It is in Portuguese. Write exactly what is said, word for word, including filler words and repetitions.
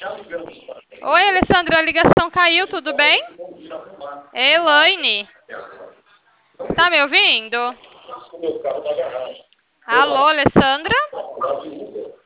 Oi, Alessandra, a ligação caiu, tudo bem? É Elaine. Tá me ouvindo? Alô, Alessandra?